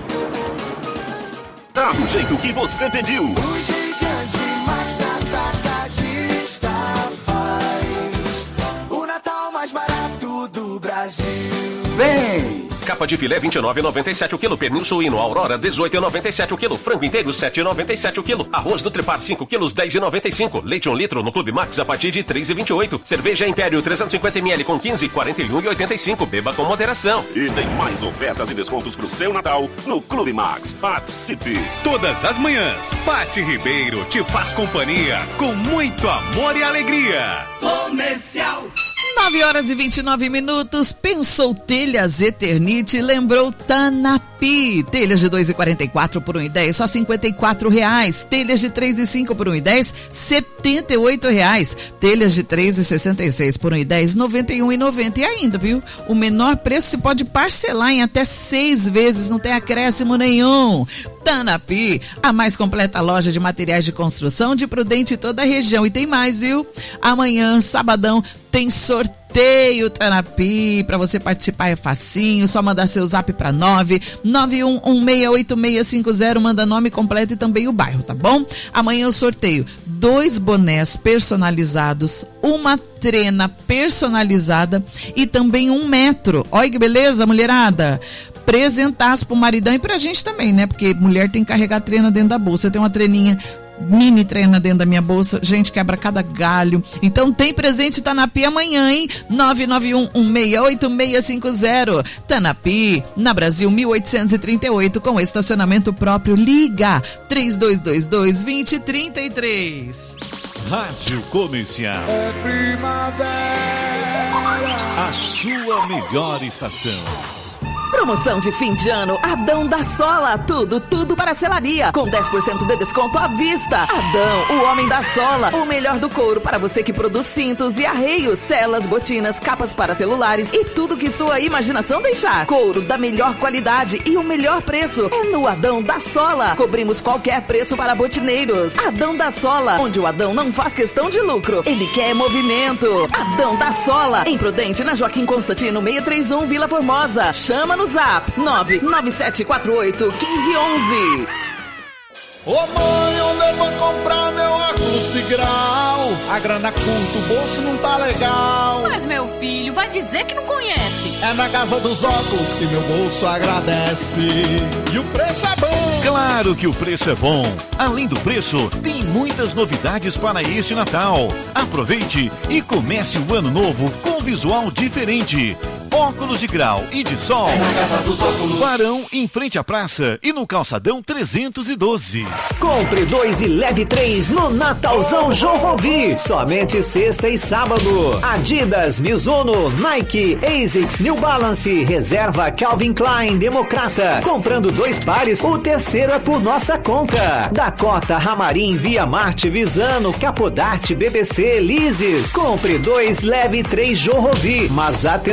Tá do jeito que você pediu. O gigante mais atacadista faz o Natal mais barato do Brasil. Vem! Capa de filé 29,97 o quilo, pernil suíno Aurora 18,97 o quilo, frango inteiro 7,97 o quilo, arroz do Trepar 5 quilos 10,95, leite 1 litro no Clube Max a partir de 3,28, cerveja Império 350 ml com 15, 41,85, beba com moderação. E tem mais ofertas e descontos pro seu Natal no Clube Max. Participe! Todas as manhãs, Pati Ribeiro te faz companhia com muito amor e alegria. Comercial. 9 horas e 29 minutos, pensou Telhas Eternite, lembrou Tanapi. Telhas de 2,44 por 1,10, só R$54. Telhas de 3,5 por 1,10, R$78. Telhas de 3,66 por 1,10, R$91,90. E ainda, viu? O menor preço se pode parcelar em até 6 vezes, não tem acréscimo nenhum. Tanapi, a mais completa loja de materiais de construção de Prudente e toda a região. E tem mais, viu? Amanhã, sabadão, tem sorteio Tanapi. Para você participar é facinho, só mandar seu zap para 991168650, manda nome completo e também o bairro, tá bom? Amanhã o sorteio, 2 bonés personalizados, uma trena personalizada e também 1 metro. Olha que beleza, mulherada! Presentaço pro maridão e pra gente também, né? Porque mulher tem que carregar trena dentro da bolsa. Eu tenho uma treninha, mini trena dentro da minha bolsa. Gente, quebra cada galho. Então tem presente Tanapi amanhã, hein? 991168650. Tanapi, na Brasil 1838, com estacionamento próprio. Liga 3222-2033. Rádio Comercial. É primavera. A sua melhor estação. Promoção de fim de ano, Adão da Sola, tudo para selaria, com 10% de desconto à vista. Adão, o homem da sola, o melhor do couro para você que produz cintos e arreios, celas, botinas, capas para celulares e tudo que sua imaginação deixar. Couro da melhor qualidade e o melhor preço é no Adão da Sola. Cobrimos qualquer preço para botineiros. Adão da Sola, onde o Adão não faz questão de lucro, ele quer movimento. Adão da Sola, em Prudente, na Joaquim Constantino 631, Vila Formosa. Chama no Zap 99748-1511. Ô mãe, onde eu vou comprar meu óculos de grau? A grana curta, o bolso não tá legal. Mas meu filho, vai dizer que não conhece. É na Casa dos Óculos que meu bolso agradece. E o preço é bom. Claro que o preço é bom. Além do preço, tem muitas novidades para este Natal. Aproveite e comece o ano novo com visual diferente. Óculos de grau e de sol. É na Casa dos Óculos. Barão, em frente à praça e no calçadão 312. Compre 2 e leve 3 no Natalzão João Valvi. Somente sexta e sábado. Adidas, Mizuno, Nike, ASICS, New Balance, Reserva, Calvin Klein, Democrata. Comprando 2 pares, o terceiro é por nossa conta. Dakota, Ramarim, Via Marte, Visano, Capodarte, BBC, Lises. Compre 2, leve 3 Jorrovi. Mas atenção,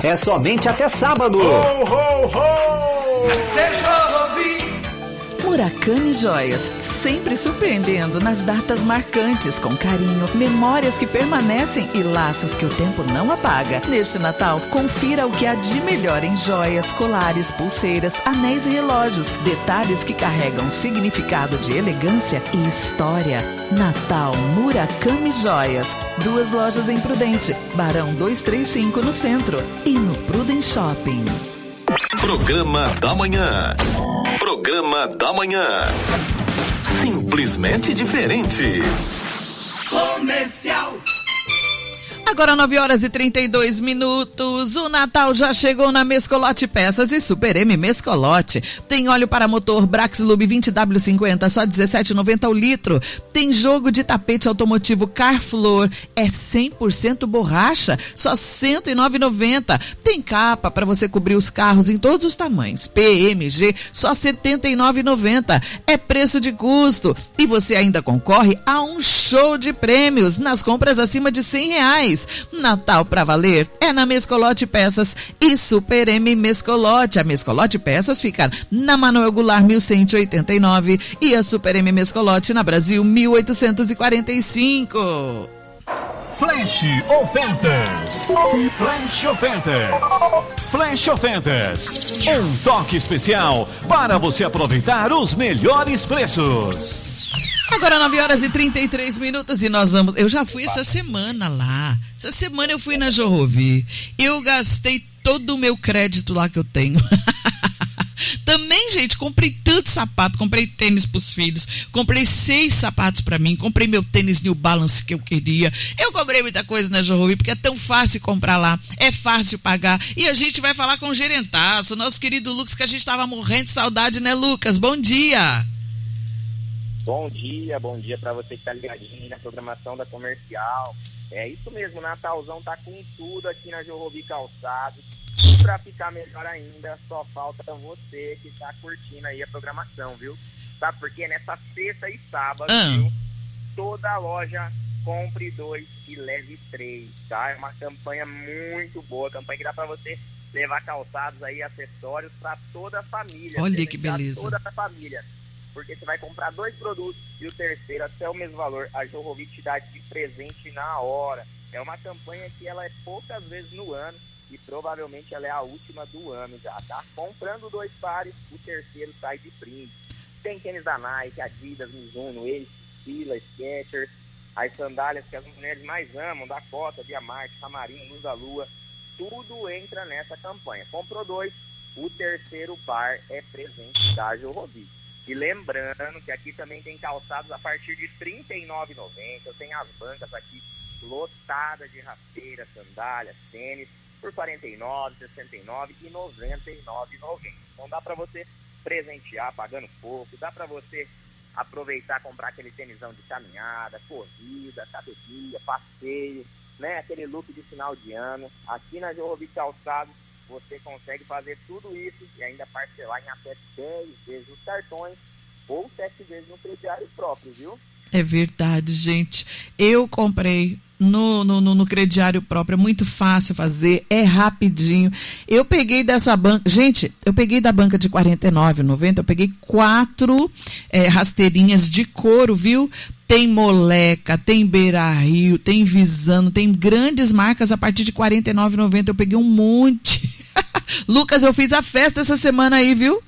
é somente até sábado. Ho, ho, ho! Seja Murakami Joias, sempre surpreendendo nas datas marcantes, com carinho, memórias que permanecem e laços que o tempo não apaga. Neste Natal, confira o que há de melhor em joias, colares, pulseiras, anéis e relógios, detalhes que carregam significado de elegância e história. Natal Murakami Joias, 2 lojas em Prudente, Barão 235 no centro e no Prudent Shopping. Programa da Manhã. Programa da Manhã. Simplesmente diferente. Comercial. Agora 9h32. O Natal já chegou na Mescolote Peças e Super M Mescolote. Tem óleo para motor Braxlube 20W50, só R$17,90 o litro. Tem jogo de tapete automotivo Carflor, é 100% borracha, só R$109,90. Tem capa para você cobrir os carros em todos os tamanhos, PMG, só R$79,90. É preço de custo. E você ainda concorre a um show de prêmios nas compras acima de R$100. Natal pra valer é na Mescolote Peças e Super M Mescolote. A Mescolote Peças fica na Manuel Goulart 1189 e a Super M Mescolote na Brasil 1845. Flash Ofertas. Flash Ofertas. Flash Ofertas. Um toque especial para você aproveitar os melhores preços. Agora 9h33 e nós vamos... Eu já fui essa semana lá. Essa semana eu fui na Jorrovi. Eu gastei todo o meu crédito lá que eu tenho. Também, gente, comprei tanto sapato, comprei tênis pros filhos, comprei 6 sapatos pra mim, comprei meu tênis New Balance que eu queria. Eu comprei muita coisa na Jorrovi, porque é tão fácil comprar lá, é fácil pagar. E a gente vai falar com o gerentaço, nosso querido Lucas, que a gente tava morrendo de saudade, né, Lucas? Bom dia! Bom dia para você que tá ligadinho na programação da Comercial. É isso mesmo, Natalzão tá com tudo aqui na Jorrovi Calçados. E pra ficar melhor ainda, só falta você que tá curtindo aí a programação, viu? Sabe por quê? Nessa sexta e sábado, viu? Toda a loja compre 2 e leve 3, tá? É uma campanha muito boa, campanha que dá pra você levar calçados aí, acessórios pra toda a família. Olha que beleza. Toda a família. Porque você vai comprar 2 produtos e o terceiro até o mesmo valor. A Jorrovi te dá de presente na hora. É uma campanha que ela é poucas vezes no ano e provavelmente ela é a última do ano já, tá? Comprando 2 pares, o terceiro sai de brinde. Tem tênis da Nike, Adidas, Mizuno, Ace, Fila, Skechers, as sandálias que as mulheres mais amam, da Cota, Via Marte, Samarino, Luz da Lua, tudo entra nessa campanha. Comprou 2, o terceiro par é presente da Jorrovi. E lembrando que aqui também tem calçados a partir de R$ 39,90. Eu tenho as bancas aqui lotadas de rasteiras, sandálias, tênis, por R$ 49, R$ 69 e R$ 99,90. Então dá para você presentear pagando pouco, dá para você aproveitar, comprar aquele tênisão de caminhada, corrida, academia, passeio, né? Aquele look de final de ano. Aqui na Jorrovi Calçados você consegue fazer tudo isso e ainda parcelar em até 10 vezes nos cartões ou 7 vezes no crediário próprio, viu? É verdade, gente. Eu comprei no crediário próprio, é muito fácil fazer, é rapidinho. Eu peguei dessa banca, gente, eu peguei da banca de R$ 49,90, eu peguei 4 rasteirinhas de couro, viu? Tem Moleca, tem Beira Rio, tem Visano, tem grandes marcas a partir de R$ 49,90. Eu peguei um monte. Lucas, eu fiz a festa essa semana aí, viu?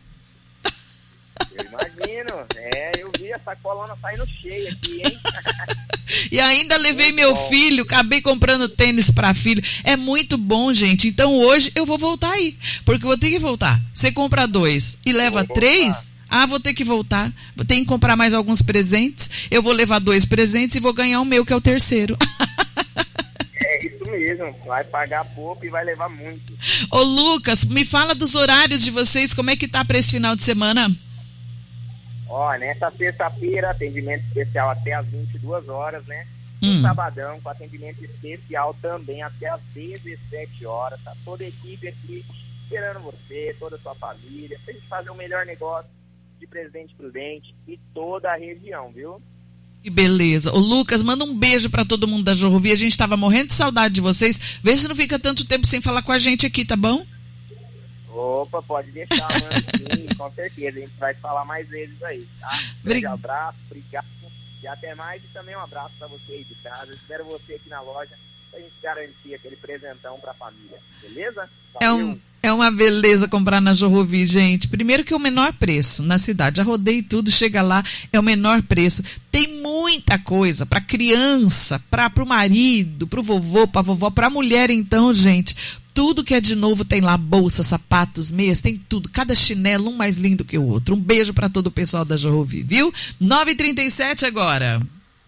Eu imagino. Eu vi a sacolona saindo cheia aqui, hein? E ainda levei meu filho, acabei comprando tênis para filho. É muito bom, gente. Então hoje eu vou voltar aí, porque eu vou ter que voltar. Você compra 2 e leva 3... vou ter que voltar, vou ter que comprar mais alguns presentes, eu vou levar 2 presentes e vou ganhar o meu, que é o terceiro. É isso mesmo, vai pagar pouco e vai levar muito. Ô Lucas, me fala dos horários de vocês, como é que tá para esse final de semana? Nessa sexta-feira, atendimento especial até às 22 horas, né? No sabadão, com atendimento especial também até às 17 horas, tá toda a equipe aqui esperando você, toda a sua família, pra gente fazer o melhor negócio de Presidente Prudente e toda a região, viu? Que beleza. Ô Lucas, manda um beijo pra todo mundo da Jorrovi. A gente tava morrendo de saudade de vocês. Vê se não fica tanto tempo sem falar com a gente aqui, tá bom? Opa, pode deixar, mano. Sim, com certeza. A gente vai falar mais vezes aí, tá? Grande abraço, obrigado. E até mais. E também um abraço pra você aí de casa. Espero você aqui na loja pra gente garantir aquele presentão pra família. Beleza? É uma beleza comprar na Jorrovi, gente. Primeiro que é o menor preço na cidade. Já rodei tudo, chega lá, é o menor preço. Tem muita coisa para criança, para o marido, para o vovô, para a vovó, para a mulher, então, gente. Tudo que é de novo tem lá, bolsa, sapatos, meias, tem tudo. Cada chinelo, um mais lindo que o outro. Um beijo para todo o pessoal da Jorrovi, viu? 9h37 agora.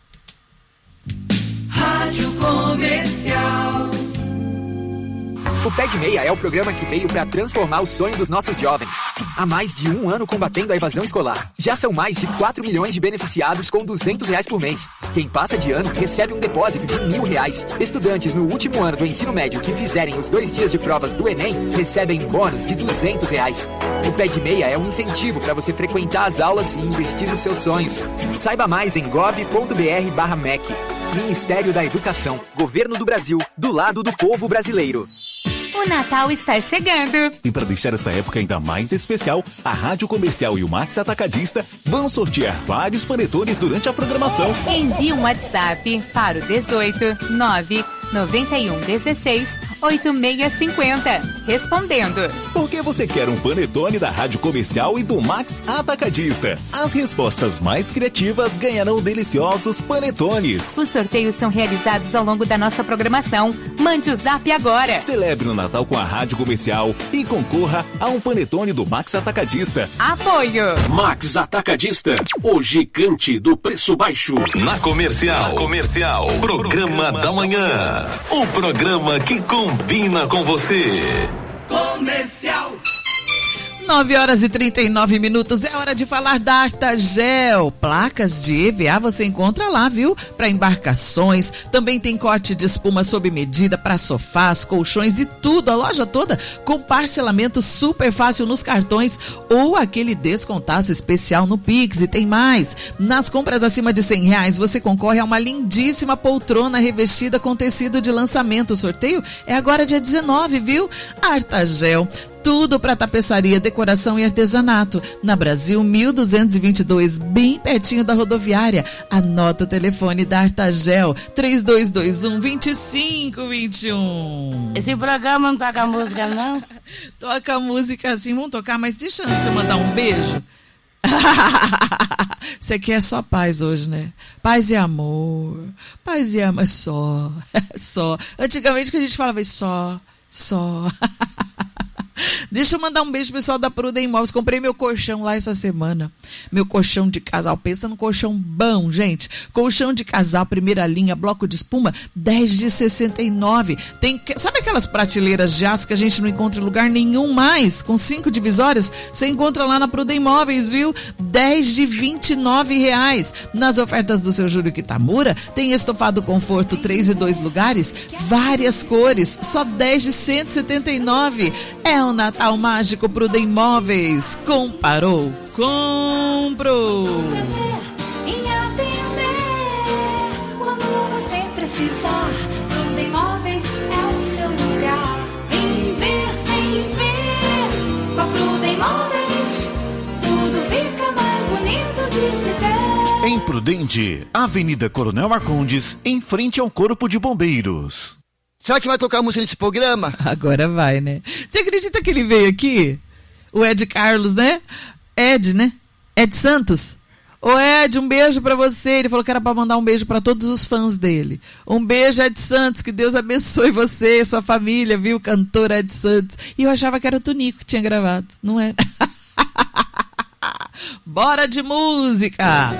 Rádio Comercial. O Pé de Meia é o programa que veio para transformar o sonho dos nossos jovens. Há mais de um ano combatendo a evasão escolar. Já são mais de 4 milhões de beneficiados com R$200 por mês. Quem passa de ano recebe um depósito de R$1.000. Estudantes no último ano do ensino médio que fizerem os 2 dias de provas do Enem recebem bônus de R$200. O Pé de Meia é um incentivo para você frequentar as aulas e investir nos seus sonhos. Saiba mais em gov.br/MEC. Ministério da Educação, Governo do Brasil, do lado do povo brasileiro. O Natal está chegando. E para deixar essa época ainda mais especial, a Rádio Comercial e o Max Atacadista vão sortear vários panetones durante a programação. Envie um WhatsApp para o 18 9 91 16 8650, respondendo: por que você quer um panetone da Rádio Comercial e do Max Atacadista? As respostas mais criativas ganharão deliciosos panetones. Os sorteios são realizados ao longo da nossa programação. Mande o zap agora. Celebre o Natal com a Rádio Comercial e concorra a um panetone do Max Atacadista. Apoio Max Atacadista, o gigante do preço baixo. Na Comercial, Programa da Manhã. O programa que combina com você. Comercial. 9h39, é hora de falar da Artagel. Placas de EVA você encontra lá, viu? Para embarcações, também tem corte de espuma sob medida para sofás, colchões e tudo, a loja toda com parcelamento super fácil nos cartões ou aquele descontaço especial no Pix. E tem mais, nas compras acima de R$100 você concorre a uma lindíssima poltrona revestida com tecido de lançamento. O sorteio é agora dia 19, viu? Artagel, tudo para tapeçaria, decoração e artesanato. Na Brasil 1222, bem pertinho da rodoviária. Anota o telefone da Artagel, 3221-2521. Esse programa não toca música, não? Toca música sim, vamos tocar, mas deixa antes eu mandar um beijo. Você quer só paz hoje, né? Paz e amor. Paz e amor, só. Antigamente que a gente falava só. Deixa eu mandar um beijo pro pessoal da Prudem Imóveis. Comprei meu colchão lá essa semana. Meu colchão de casal. Pensa num colchão bom, gente. Colchão de casal, primeira linha, bloco de espuma, 10 de 69. Sabe aquelas prateleiras de aço que a gente não encontra em lugar nenhum mais? Com 5 divisórias? Você encontra lá na Prudem Imóveis, viu? 10 de R$29. Nas ofertas do seu Júlio Kitamura, tem estofado conforto 3 e 2 lugares, várias cores, só 10 de R$179. É um Natal mágico Prudem Imóveis. Comparou, comprou. Em atender quando você precisar. Prudem Imóveis é o seu lugar. Vem ver. Com a Prudem Imóveis tudo fica mais bonito de se ver. Em Prudente, Avenida Coronel Marcondes, em frente ao Corpo de Bombeiros. Será que vai tocar música nesse programa? Agora vai, né? Você acredita que ele veio aqui? O Ed Carlos, né? Ed Santos. Ô Ed, um beijo pra você. Ele falou que era pra mandar um beijo pra todos os fãs dele. Um beijo, Ed Santos. Que Deus abençoe você, sua família, viu? Cantor Ed Santos. E eu achava que era o Tonico que tinha gravado. Não é? Bora de música!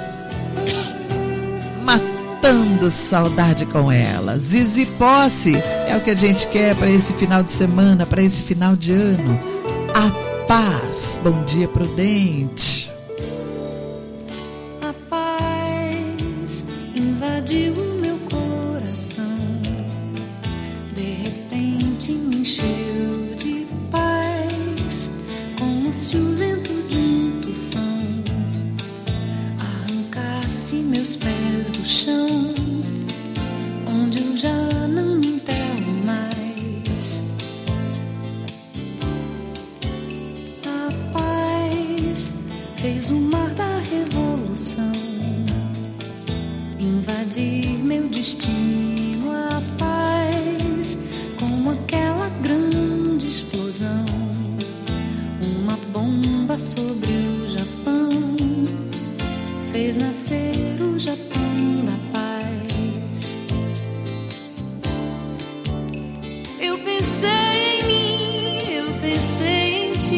Matando saudade com ela. Zizi Posse é o que a gente quer para esse final de semana, para esse final de ano. A paz. Bom dia, Prudente. A paz invadiu o meu coração. De repente me encheu de paz, como se o vento de um tufão arrancasse meus pés fez o mar da revolução invadir meu destino, a paz, como aquela grande explosão, uma bomba sobre